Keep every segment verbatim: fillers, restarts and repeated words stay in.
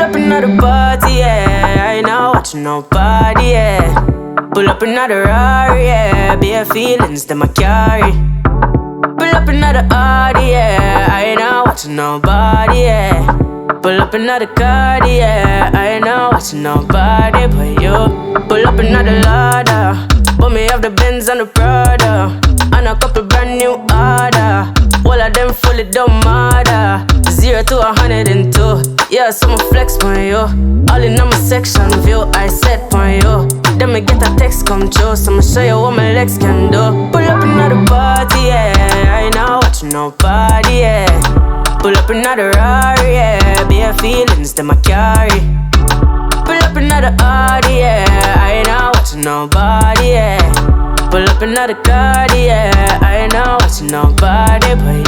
up another party, yeah. I ain't not watching nobody, yeah. Pull up another Rari, yeah. Bare feelings that I carry. Pull up another Audi, yeah. I ain't not watching nobody, yeah. Pull up another Cardi, yeah. I ain't not watching nobody but you. Pull up another Lada. But me have the Benz and the Prada. And a couple brand new order. All of them fully don't matter. Zero to a hundred and two. Yeah, so I'ma flex on you. All in on my section view, I set on you. Then me get a text come true, so I'ma show you what my legs can do. Pull up another party, yeah. I ain't not watching nobody, yeah. Pull up another Rari, yeah. Bare feelings that I carry. Pull up another Audi, yeah. I ain't not watching nobody, yeah. Pull up another Cardi, yeah. I ain't not watching nobody but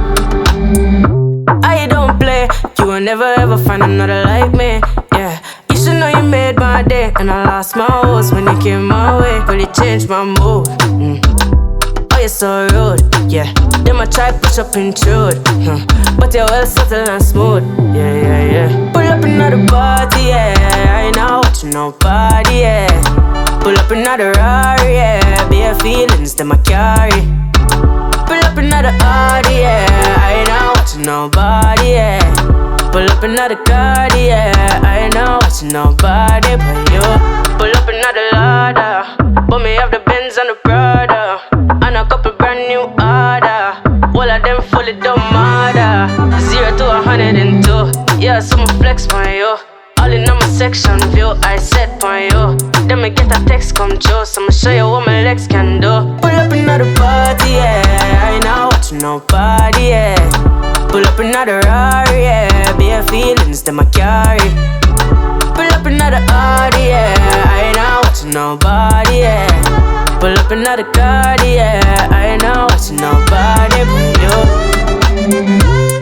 you. I don't play, you will never ever find another like me, yeah. You should know you made my day, and I lost my horse when you came my way. Really changed my mood, mm. Oh, you're so rude, yeah. Then I try push up intrude, huh. But you're well subtle and smooth, yeah, yeah, yeah. Pull up another party, yeah. I ain't not watching nobody, yeah. Pull up another Rari, yeah. Bare feelings that I carry. Pull up another Audi, yeah. I ain't not watching nobody, yeah. Pull up another Cardi, yeah. I ain't not watching nobody but you. Pull up another Lada. But me have the Benz and the Prada. And a couple brand new order. All of them fully don't matter. Zero to a hundred and two. Yeah, so I'ma flex on you. All in on my section view, I set on you. Then me get a text come true, so I'ma show you what my legs can do. Pull up another party, yeah. I ain't not watching nobody, yeah. Pull up another Rari, yeah. Bare feelings that I carry. Pull up another Audi, yeah. I ain't not watching nobody, yeah. Pull up another Cardi, yeah. I ain't not watching nobody but you.